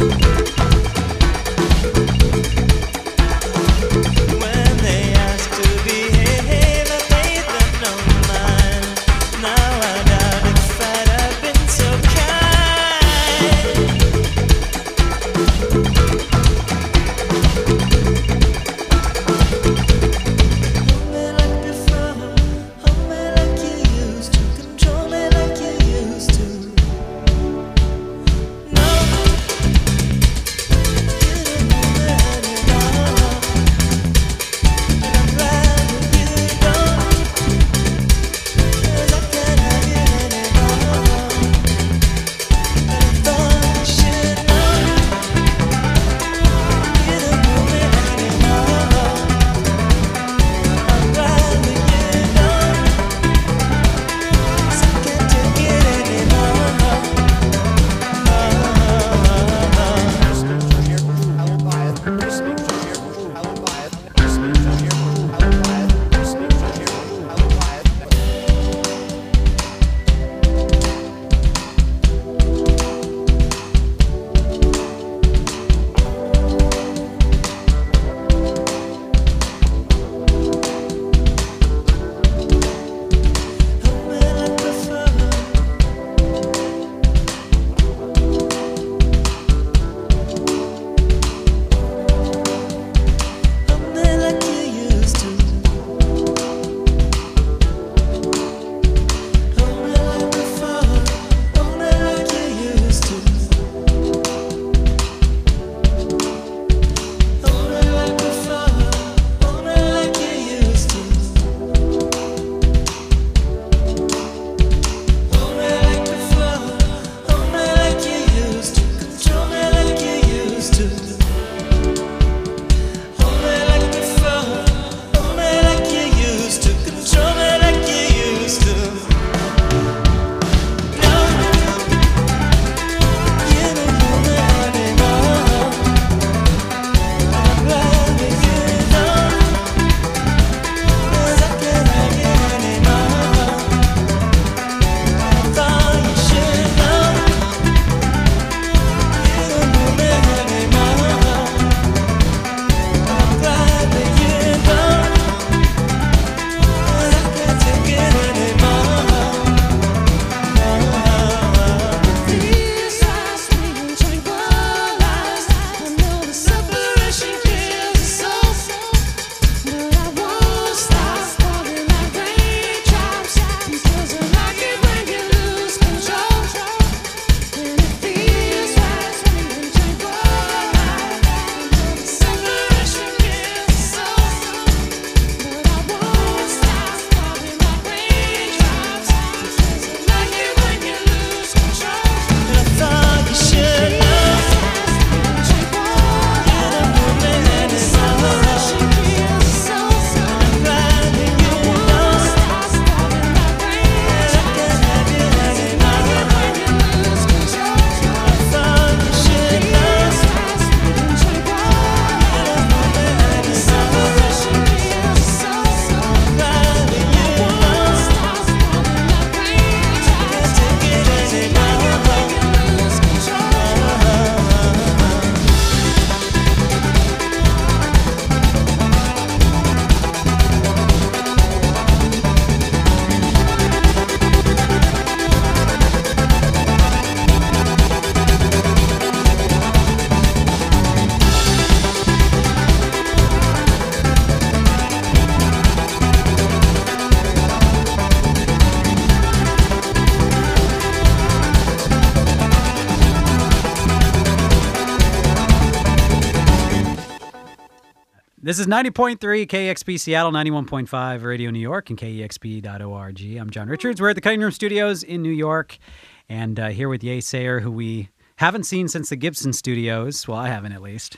This is 90.3 KEXP Seattle, 91.5 Radio New York, and KEXP.org. I'm John Richards. We're at the Cutting Room Studios in New York, and here with Ye Sayer, who we haven't seen since the Gibson Studios. Well, I haven't, at least.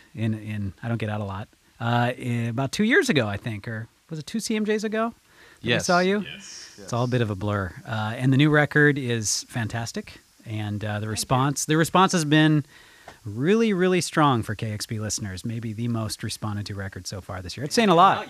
I don't get out a lot. About 2 years ago, I think, or was it 2 CMJs ago? Yes. I saw you? Yes. It's all a bit of a blur. And the new record is fantastic, and the response has been really, really strong for KEXP listeners. Maybe the most responded to record so far this year. It's saying a lot.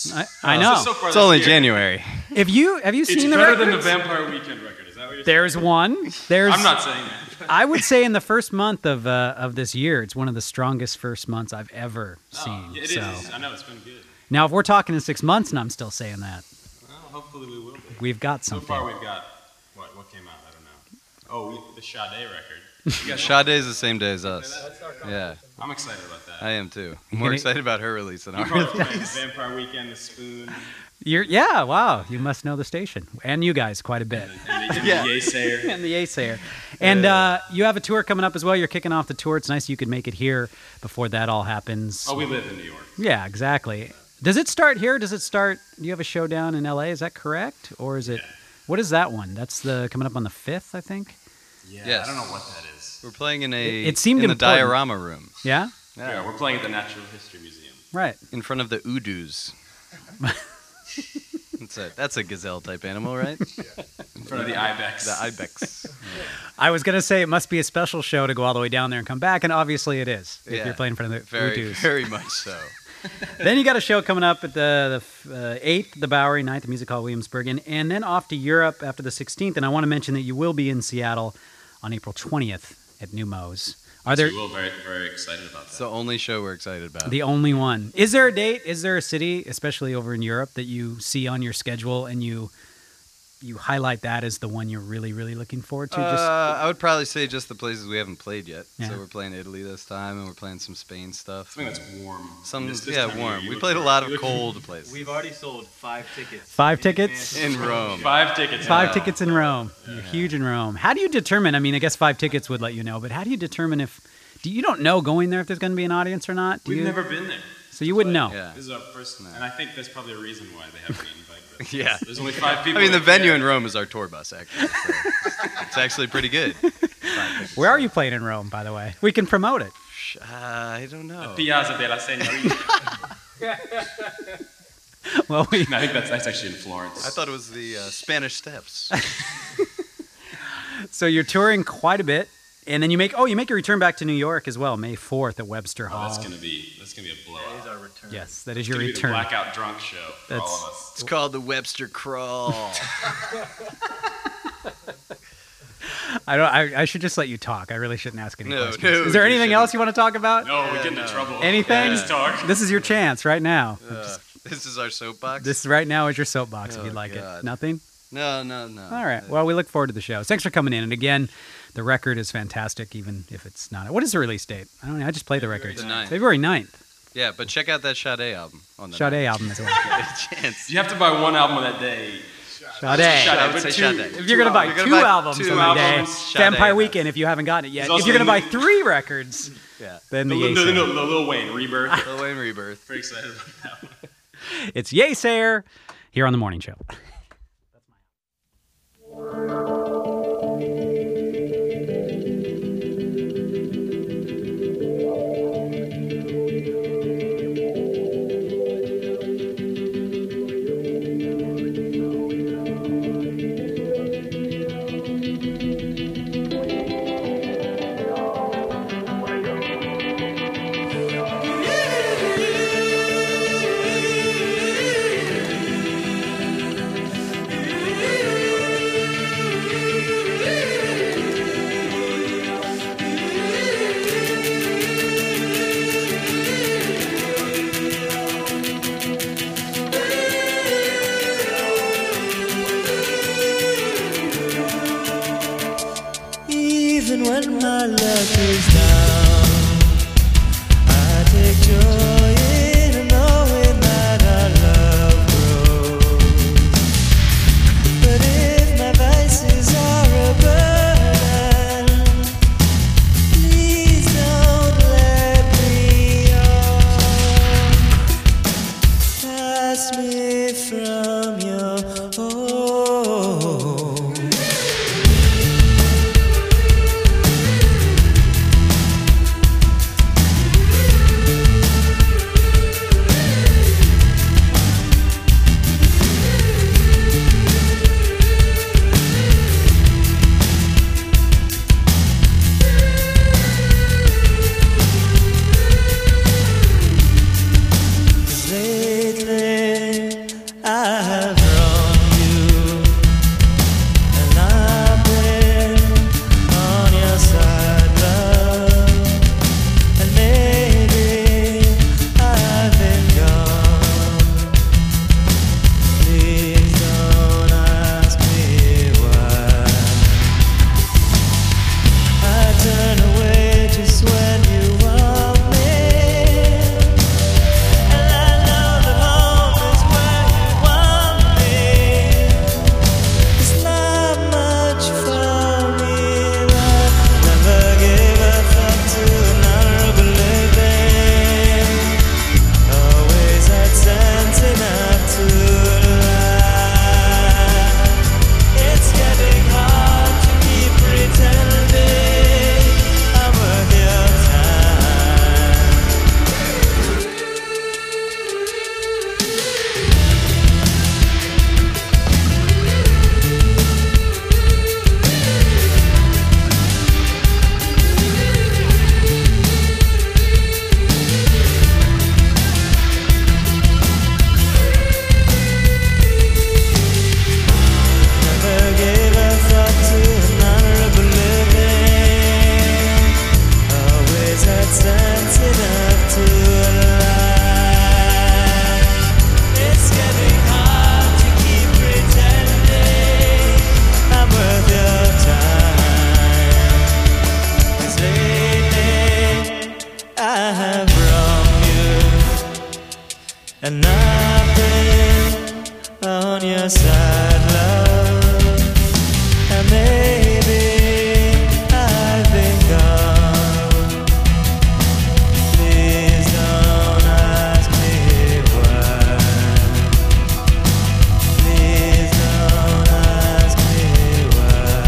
I know. So it's only January. Have you seen the record? It's better than the Vampire Weekend record. Is that what you're saying? There's one. I'm not saying that. I would say in the first month of this year, it's one of the strongest first months I've ever seen. Yeah, it so. is. I know, it's been good. Now, if we're talking in 6 months and I'm still saying that, Well, hopefully we will be. we've got So something. far we've got, what came out? I don't know. Oh, the Sade record. You guys Sade is the same day as us. Yeah, I'm excited about that. I am too. I'm You more gonna- excited about her release than our Vampire release. Vampire Weekend, The Spoon, Yeah, wow. You must know the station. And you guys quite a bit. and the Yeah. Yesayer. And the Asayer. And you have a tour coming up as well. You're kicking off the tour. It's nice you could make it here before that all happens. Oh, we live in New York. Yeah, exactly. Does it start here? Do you have a show down in LA? Is that correct? Or is it, what is that one? That's coming up on the 5th, I think. Yeah, Yes. I don't know what that is. We're playing in It seemed in the important. diorama room. Yeah? Yeah, we're playing at the Natural History Museum. Right. In front of the Udus. That's a gazelle type animal, right? In front of the Ibex. The ibex. I was going to say it must be a special show to go all the way down there and come back, and obviously it is. If Yeah. you're playing in front of the Very, Udus. very much so. Then you got a show coming up at the 8th, the Bowery, 9th, the Music Hall Williamsburg, and then off to Europe after the 16th. And I want to mention that you will be in Seattle on April 20th at New Mo's. Are there We're very, very excited about that. It's the only show we're excited about. the only one? Is there a date? Is there a city, especially over in Europe, that you see on your schedule and you highlight that as the one you're really, really looking forward to? I would probably say just the places we haven't played yet. Yeah. So we're playing Italy this time, and we're playing some Spain stuff. Something that's warm. Some This time of year, warm. you We look played a for- lot you of look for- cold places. We've already sold 5 tickets. 5 tickets? In Rome. 5 tickets. Five now. tickets in Rome. You're huge in Rome. How do you determine? I mean, I guess 5 tickets would let you know, but how do you determine if? You don't know going there if there's going to be an audience or not? Do We've you? never been there. So you wouldn't know. Yeah. This is our first, and I think that's probably a reason why they haven't invited us. Yeah. There's only 5 I people. mean, the that venue care. in Rome is our tour bus, actually. So it's actually pretty good. Where are you playing in Rome, by the way? We can promote it. I don't know. Piazza della Signorina. Well, we. No, I think that's actually in Florence. I thought it was the Spanish Steps. So you're touring quite a bit, and then you make your return back to New York as well, May 4th at Webster Hall. That's gonna be a blowout. That is our return. Yes, that is It's your gonna be return. the blackout drunk show for all That's- of us. It's called the Webster Crawl. I should just let you talk. I really shouldn't ask any No, questions. no, Is there you anything shouldn't. else you want to talk about? No, we get into trouble. Anything? Just talk. This is your chance right now. This is our soapbox? This right now is your soapbox if Oh, you'd like it. God. Nothing? No. All right. Well, we look forward to the show. Thanks for coming in. And again, the record is fantastic, even if it's not. What is the release date? I don't know. I just play the records. The 9th. February 9th. Yeah, but check out that Sade album on the Sade album as well. chance. You have to buy one album on that day. Sade. I would but say two- Sade. If you're going to buy You're gonna two buy albums two on the day, albums, Sade Vampire and Weekend, if you haven't gotten it yet. There's If you're going to also buy the 3 records, Yeah. then The, the the, Yesayer. the Lil Wayne Rebirth. Lil Wayne Rebirth. Very excited about that one. It's Yesayer here on The Morning Show. have wronged you, and I've been on your side, love, and maybe I've been gone. Please don't ask me why. Please don't ask me why.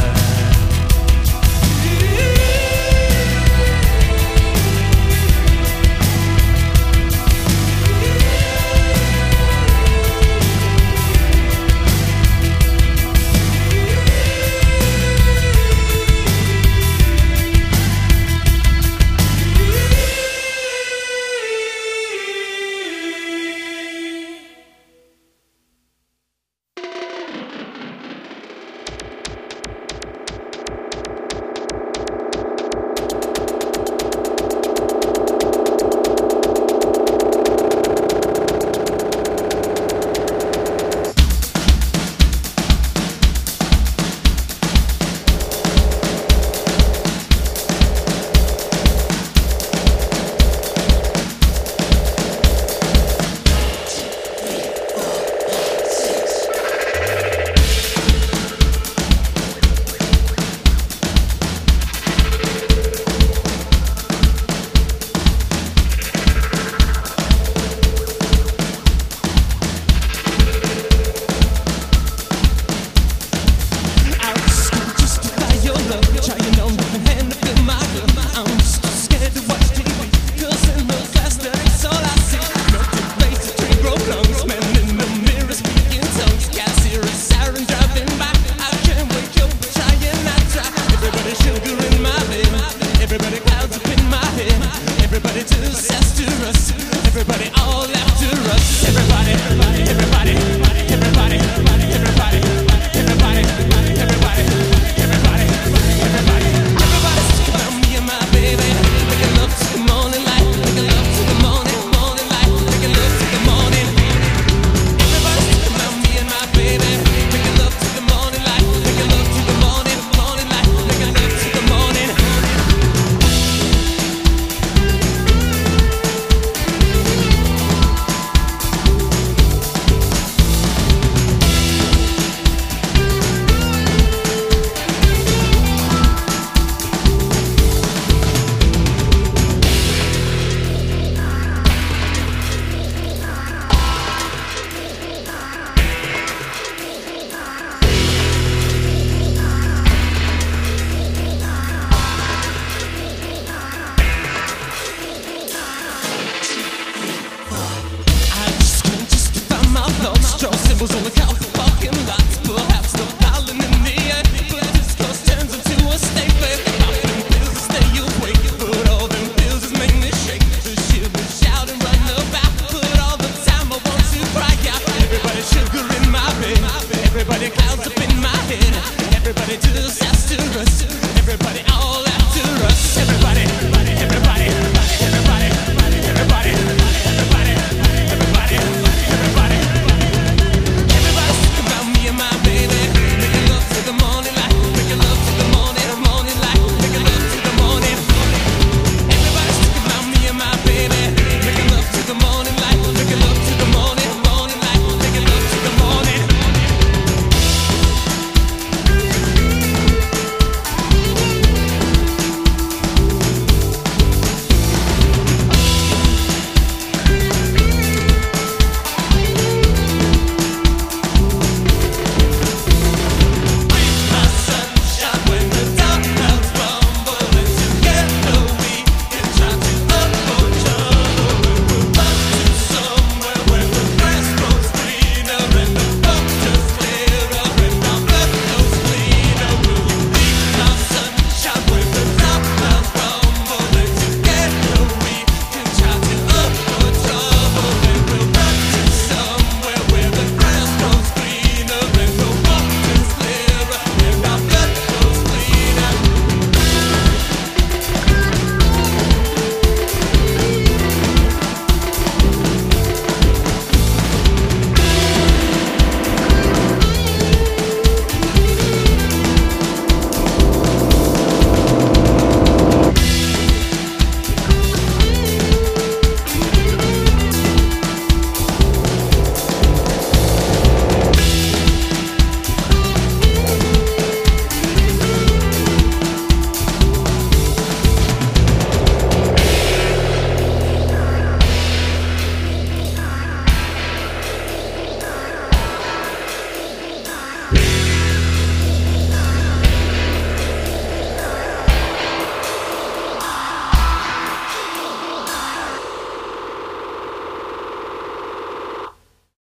Symbols on the couch.